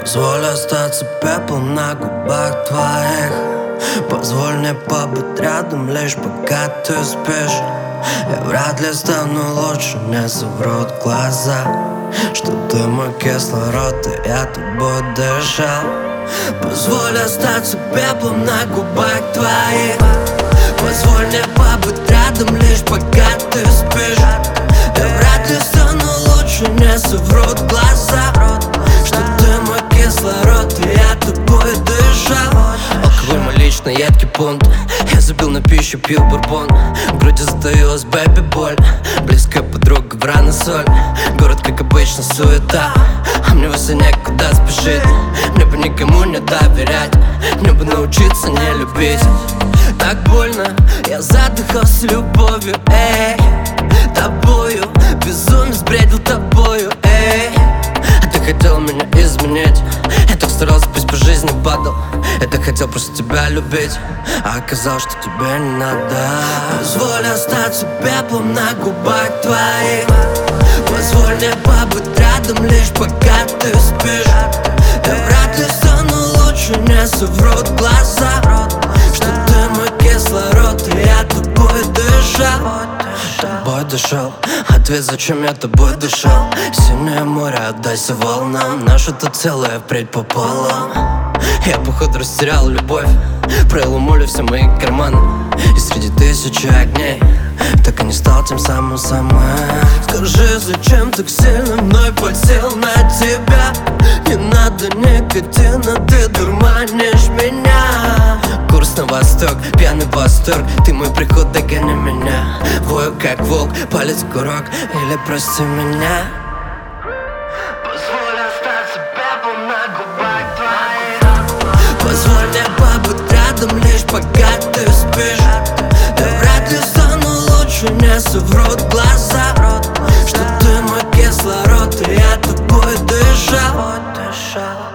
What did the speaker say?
Позволь остаться пеплом на губах твоих. Позволь мне побыть рядом, лишь пока ты спишь. Я вряд ли стану лучше, мне соврут глаза, что ты мой кислород, и я тобой дышал. Позволь остаться пеплом на губах твоих. Позволь мне побыть рядом, лишь пока ты спишь. Я вряд ли стану лучше, мне соврут глаза, что ты мой кислород, и я тобой дышал. Алкоголь мой личный едкий пункт. Я забил на пищу, пил бурбон. В груди затаилась бэби боль. Близкая подруга, врана соль. Город, как обычно, суета. А мне вовсе некуда спешить. Мне бы никому не доверять. Мне бы научиться не любить. Так больно, я задыхался любовью, эй. Тобою, безумно сбредил тобою, эй. А ты хотел меня изменить. Я так старался, пусть по жизни падал. Я так хотел просто тебя любить, а оказалось, что тебе не надо. Позволь остаться пеплом на губах твоих. Позволь мне побыть рядом, лишь пока ты спишь. Я вряд ли стану лучше, мне соврут глаза, что ты мой кислород, и я тобой дышал. Тобой дышал, ответ, зачем я тобой дышал. Синее море, отдайся волнам. Наше-то целое впредь пополам. Я, походу, растерял любовь, пролил моли все мои карманы. И среди тысячи огней так и не стал тем самым. Скажи, зачем так сильно мной подсел на тебя? Не надо никотина, ты дурманишь меня. Курс на восток, пьяный восторг. Ты мой приход, догони меня. Вою как волк, палец в курок, или прости меня. Позволь остаться пеплом на губах твоих. Позволь мне побыть рядом, лишь пока ты спишь. Я вряд ли стану лучше, мне соврут глаза, что ты мой кислород, и я тобой дышал.